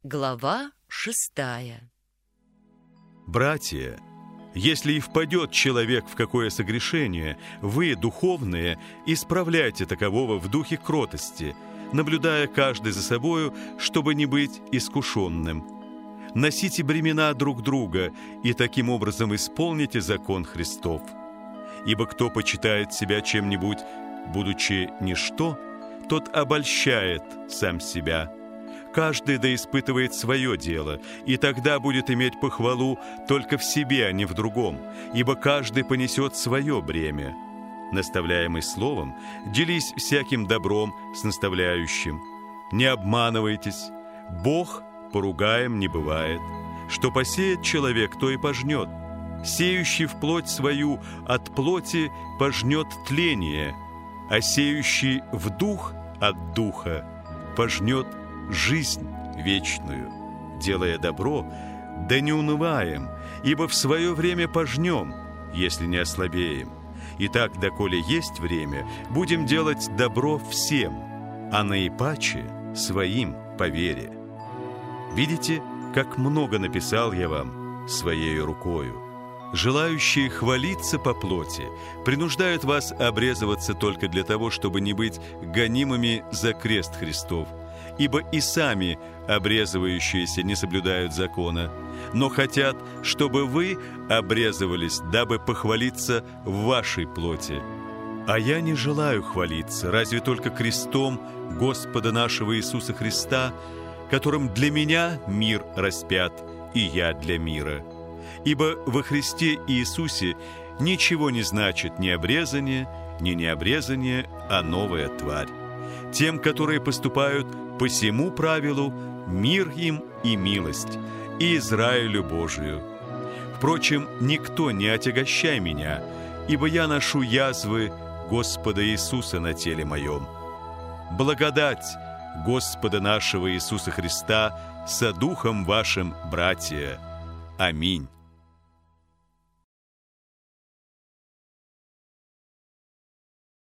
Глава 6. Братья, если и впадет человек в какое согрешение, вы, духовные, исправляйте такового в духе кротости, наблюдая каждый за собою, чтобы не быть искушенным. Носите бремена друг друга и таким образом исполните закон Христов. Ибо кто почитает себя чем-нибудь, будучи ничто, тот обольщает сам себя. Каждый да испытывает свое дело, и тогда будет иметь похвалу только в себе, а не в другом, ибо каждый понесет свое бремя. Наставляемый словом, делись всяким добром с наставляющим. Не обманывайтесь, Бог поругаем не бывает. Что посеет человек, то и пожнет. Сеющий в плоть свою от плоти пожнет тление, а сеющий в дух от духа пожнет жизнь вечную. Делая добро, да не унываем, ибо в свое время пожнем, если не ослабеем. Итак, доколе есть время, будем делать добро всем, а наипаче своим по вере. Видите, как много написал я вам своею рукою. Желающие хвалиться по плоти принуждают вас обрезываться только для того, чтобы не быть гонимыми за крест Христов, ибо и сами обрезывающиеся не соблюдают закона, но хотят, чтобы вы обрезывались, дабы похвалиться в вашей плоти. А я не желаю хвалиться, разве только крестом Господа нашего Иисуса Христа, которым для меня мир распят, и я для мира. Ибо во Христе Иисусе ничего не значит ни обрезание, ни необрезание, а новая тварь. Тем, которые поступают по сему правилу, мир им и милость, и Израилю Божию. Впрочем, никто не отягощай меня, ибо я ношу язвы Господа Иисуса на теле моем. Благодать Господа нашего Иисуса Христа со духом вашим, братья. Аминь.